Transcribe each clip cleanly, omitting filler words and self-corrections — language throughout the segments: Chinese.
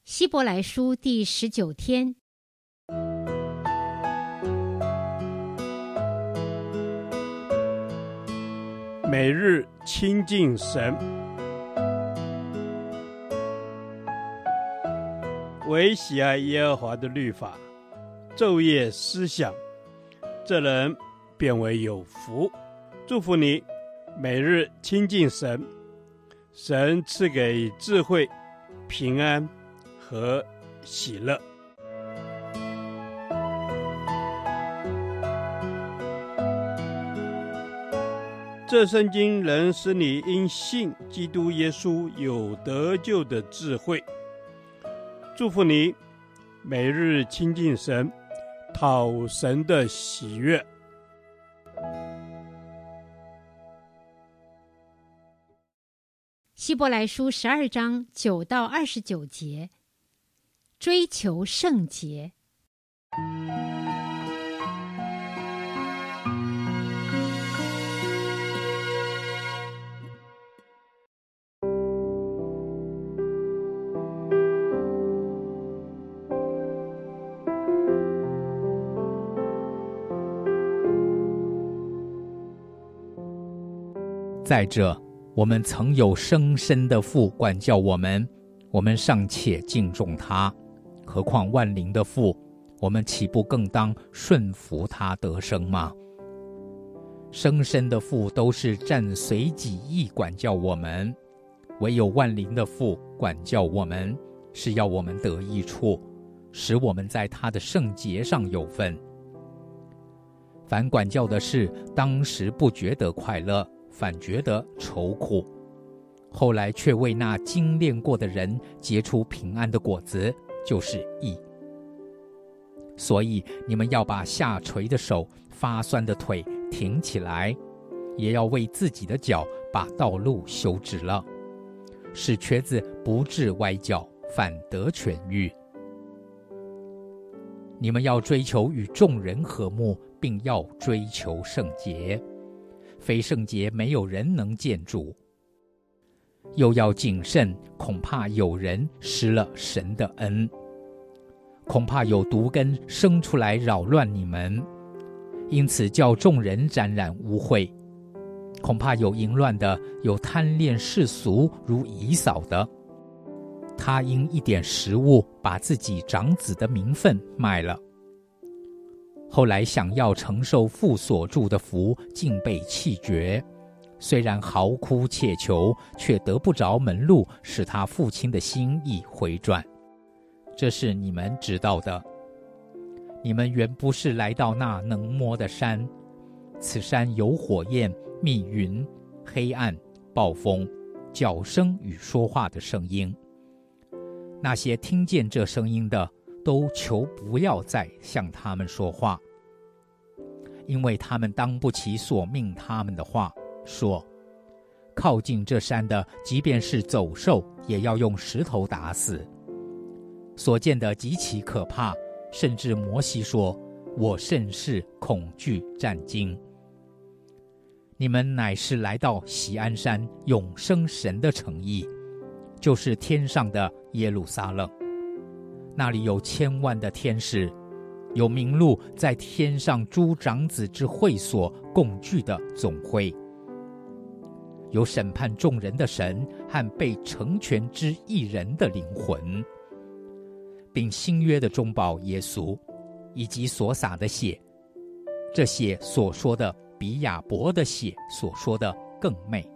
希伯来书第19天， 每日亲近神，惟喜爱耶和华的律法，昼夜思想，这人便为有福。祝福你，每日亲近神，神赐给智慧、平安和喜乐。这圣经能使你因信基督耶稣有得救的智慧。祝福你，每日亲近神，讨神的喜悦。 希伯来书12章9到29节，追求圣洁。 再者，我们曾有生身的父管教我们，我们尚且敬重他，何况万灵的父，我们岂不更当顺服他得生吗？生身的父都是暂随己意管教我们，唯有万灵的父管教我们，是要我们得益处，使我们在他的圣洁上有份。凡管教的事，当时不觉得快乐，反觉得愁苦，后来却为那精炼过的人结出平安的果子，就是义。所以你们要把下垂的手、发酸的腿挺起来，也要为自己的脚把道路修直了，使瘸子不致歪脚，反得痊愈。你们要追求与众人和睦，并要追求圣洁，非圣洁没有人能见主。又要谨慎，恐怕有人失了神的恩，恐怕有毒根生出来扰乱你们，因此叫众人沾染污秽。恐怕有淫乱的，有贪恋世俗如以扫的，他因一点食物把自己长子的名分卖了，后来想要承受父所祝的福，竟被弃绝，虽然嚎哭切求，却得不着门路，使他父亲的心意回转。这是你们知道的。你们原不是来到那能摸的山，此山有火焰、密云、黑暗、暴风、角声与说话的声音。那些听见这声音的，都求不要再向他们说话，因为他们当不起所命他们的话，说靠近这山的，即便是走兽，也要用石头打死。所见的极其可怕，甚至摩西说，我甚是恐惧战惊。你们乃是来到锡安山永生神的城邑，就是天上的耶路撒冷，那里有千万的天使，有名录在天上诸长子之会所共聚的总会，有审判众人的神和被成全之一人的灵魂，并新约的中保耶稣，以及所洒的血，这血所说的比亚伯的血所说的更美。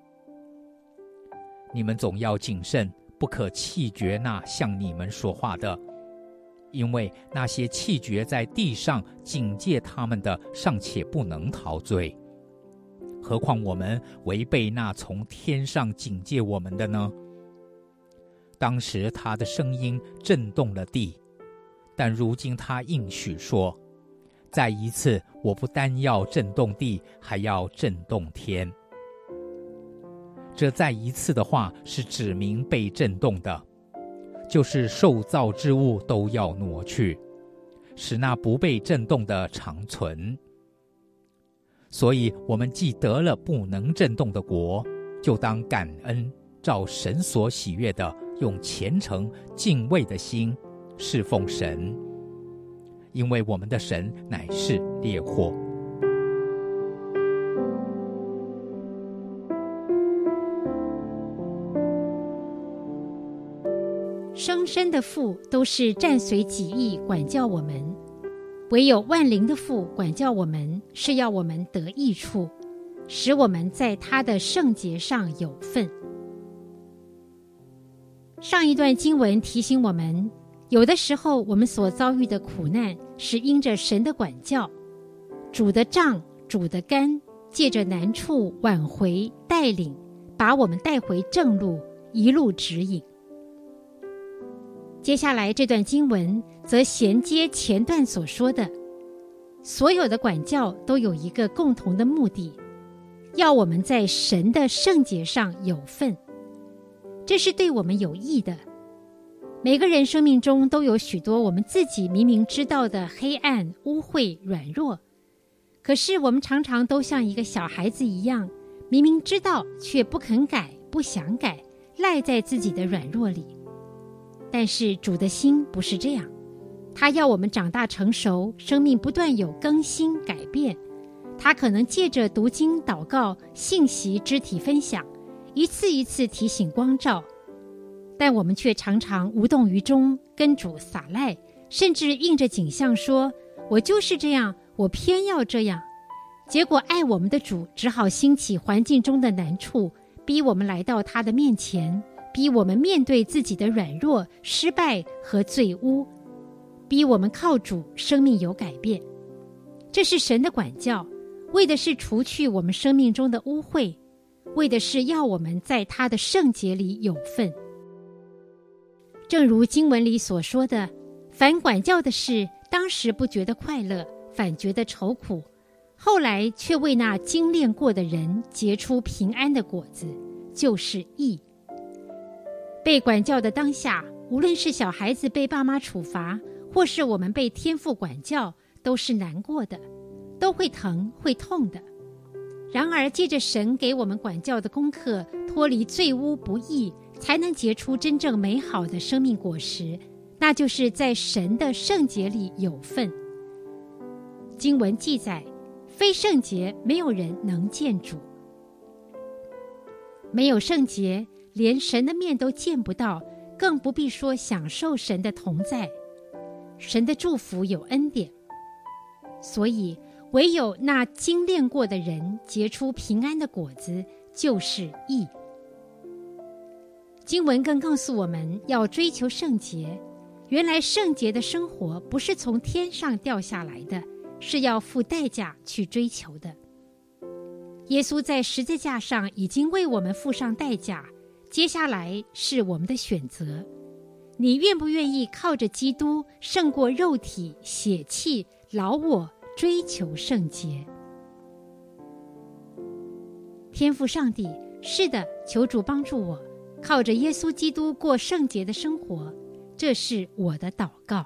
你们总要谨慎，不可弃绝那向你们说话的，因为那些弃绝在地上警戒他们的，尚且不能逃罪，何况我们违背那从天上警戒我们的呢？当时他的声音震动了地，但如今他应许说，再一次，我不单要震动地，还要震动天。这再一次的话是指明被震动的，就是受造之物都要挪去，使那不被震动的长存。所以我们既得了不能震动的国，就当感恩，照神所喜悦的用虔诚敬畏的心侍奉神，因为我们的神乃是烈火。 生身的父都是暂随己意管教我们，唯有万灵的父管教我们，是要我们得益处，使我们在他的圣洁上有份。上一段经文提醒我们，有的时候我们所遭遇的苦难是因着神的管教，主的杖、主的竿，借着难处挽回带领，把我们带回正路，一路指引。接下来这段经文则衔接前段所说的，所有的管教都有一个共同的目的，要我们在神的圣洁上有份，这是对我们有益的。每个人生命中都有许多我们自己明明知道的黑暗、污秽、软弱，可是我们常常都像一个小孩子一样，明明知道却不肯改、不想改，赖在自己的软弱里。但是主的心不是这样，他要我们长大成熟，生命不断有更新改变。他可能借着读经、祷告、信息、肢体分享，一次一次提醒光照，但我们却常常无动于衷，跟主撒赖，甚至应着景象说，我就是这样，我偏要这样。结果爱我们的主只好兴起环境中的难处，逼我们来到他的面前，逼我们面对自己的软弱、失败和罪污，逼我们靠主生命有改变。这是神的管教，为的是除去我们生命中的污秽，为的是要我们在他的圣洁里有份。正如经文里所说的，凡管教的事，当时不觉得快乐，反觉得愁苦，后来却为那精炼过的人结出平安的果子，就是义。被管教的当下，无论是小孩子被爸妈处罚，或是我们被天父管教，都是难过的，都会疼会痛的。然而借着神给我们管教的功课，脱离罪污不义，才能结出真正美好的生命果实，那就是在神的圣洁里有份。经文记载，非圣洁没有人能见主。没有圣洁，连神的面都见不到，更不必说享受神的同在。神的祝福有恩典，所以唯有那精炼过的人结出平安的果子，就是义。经文更告诉我们要追求圣洁，原来圣洁的生活不是从天上掉下来的，是要付代价去追求的。耶稣在十字架上已经为我们付上代价，接下来是我们的选择。你愿不愿意靠着基督胜过肉体、血气、老我，追求圣洁？天父上帝，是的，求主帮助我，靠着耶稣基督过圣洁的生活，这是我的祷告。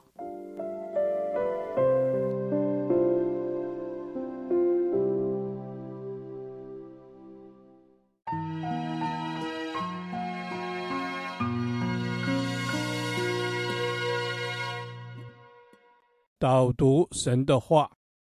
导读神的话。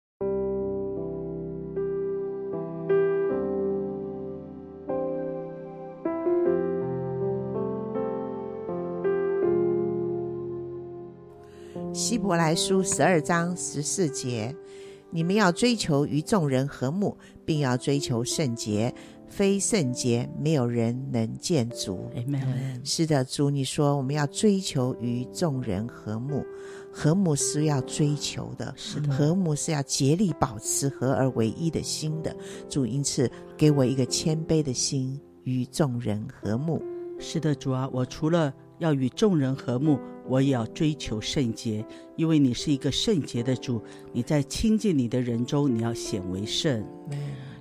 希伯来书12章14节，你们要追求与众人和睦，并要追求圣洁，非圣洁没有人能见主。是的，主你说我们要追求与众人和睦，和睦是要追求的，和睦是要竭力保持合而为一的心的。主因此给我一个谦卑的心，与众人和睦。 是的，主啊，我除了要与众人和睦，我也要追求圣洁，因为你是一个圣洁的主，你在亲近你的人中，你要显为圣。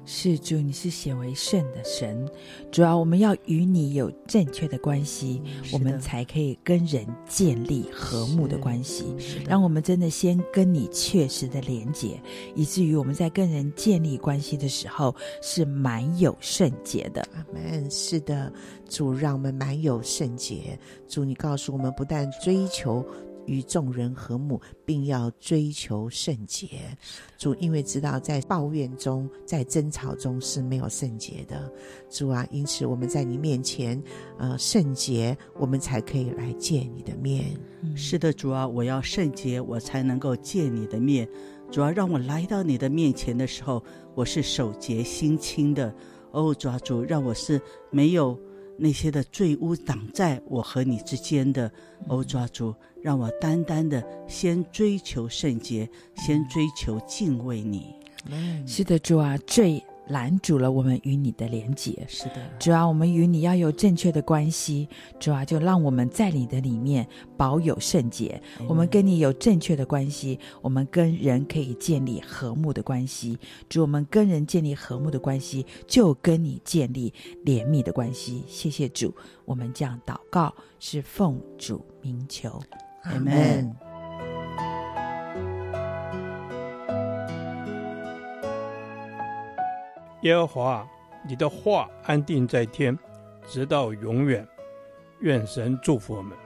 是主，你是显为圣的神，主要我们要与你有正确的关系，我们才可以跟人建立和睦的关系，让我们真的先跟你确实的连结，以至于我们在跟人建立关系的时候是满有圣洁的。 阿们。是的，主，让我们满有圣洁。主，你告诉我们，不但追求与众人和睦，并要追求圣洁。主，因为知道在抱怨中，在争吵中是没有圣洁的。主啊，因此我们在你面前圣洁，我们才可以来见你的面。 是的，主啊，我要圣洁，我才能够见你的面。主啊，让我来到你的面前的时候，我是手洁心清的。主啊，主，让我是没有那些的罪污挡在我和你之间的。主啊，主，让我单单的先追求圣洁，先追求敬畏你。 是的，主啊，罪拦阻了我们与你的连结。 是的， 主啊，我们与你要有正确的关系，主啊，就让我们在你的里面保有圣洁。我们跟你有正确的关系，我们跟人可以建立和睦的关系。主，我们跟人建立和睦的关系，就跟你建立怜悯的关系。谢谢主，我们这样祷告是奉主名求， 阿们。 耶和华，你的话安定在天，直到永远。愿神祝福我们。